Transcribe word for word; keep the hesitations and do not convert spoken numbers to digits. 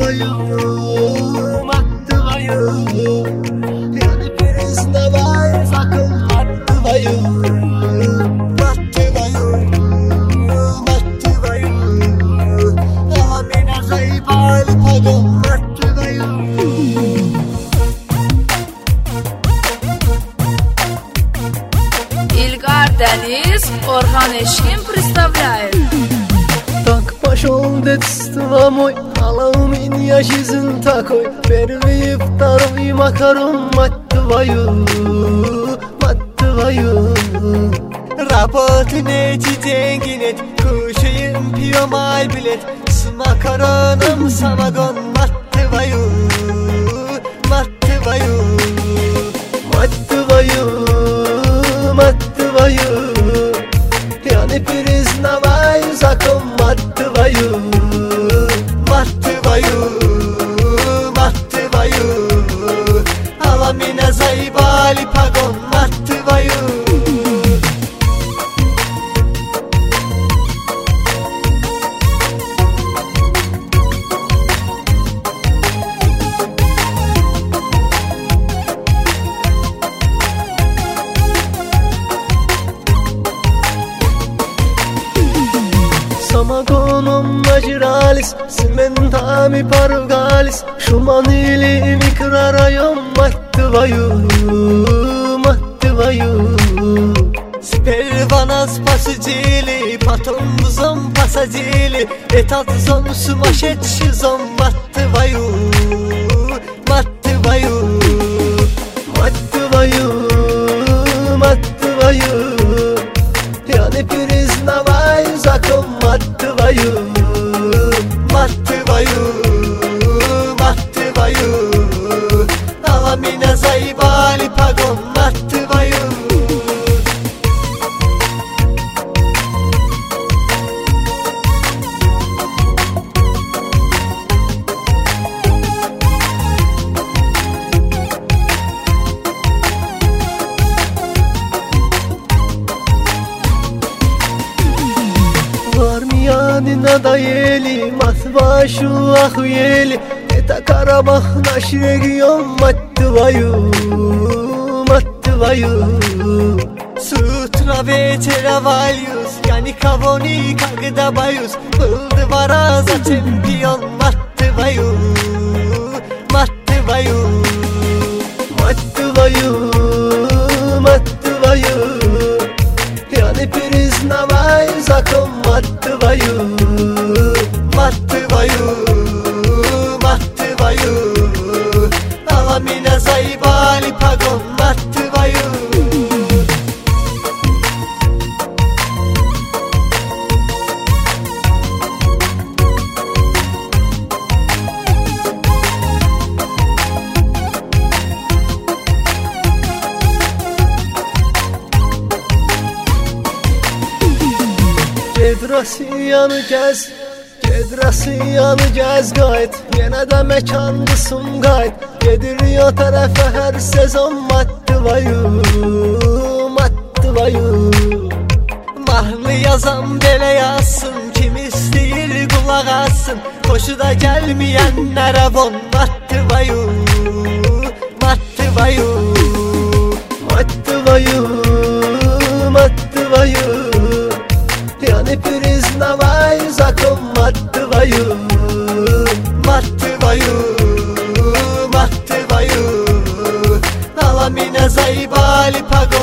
твою, мать твою. Я не признаваю закон, мать твою, мать твою, мать твою. А меня заебали погон, мать твою. Ильгар Deniz, Orhan Eşkin представляет. Так пошел детство мой, Алаумин я жизнь такой. Первый, второй макарон, мать твою, мать твою. Работы нет и деньги нет, кушаем, пьем ай билет. С макароном самогон, мать твою, мать твою, мать твою, мать твою. Я не признаваю закон, мать твою, мать твою, мать твою. А меня заебали погон, мать твою. Самогоном нажрались, цементами поругались. Шуманили микрорайон, мать твою, мать твою. Сперва нас посадили, потом в зон посадили. Этот зон сумасшедший зон, мать твою, мать твою, мать твою, мать твою. Я не признаваю закон, мать твою, мать твою, мать твою. А меня заебали погон, мать твою. Армияне надоели, Москва-Шу охуели. Это Карабах наш регион, мать твою, мать твою. С утра вечера вальюсь, я никого никогда боюсь. Был два раза чемпион, мать твою, мать твою, мать твою, мать твою. Я не признаваю закон, мать твою, мать твою, мать твою. А меня заебали погон, мать твою. Ged Rusiyanı gez, ged Rusiyanı gez qayıt. Yenə də məkandı Sumqayıt. Gedir o tərəfə hər sezon, mat tvayı, mat tvayı. Mahnı yazan belə yazsın, kim istəyir qulaq assın. Xoşu da gəlməyənlərə bon, mat tvayı, mat tvayı, mat tvayı, mat tvayı. Я не признаваю закон, мать твою, мать твою, мать твою. А меня заебали погон.